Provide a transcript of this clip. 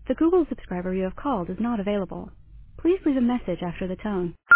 The Google subscriber you have called is not available. Please leave a message after the tone.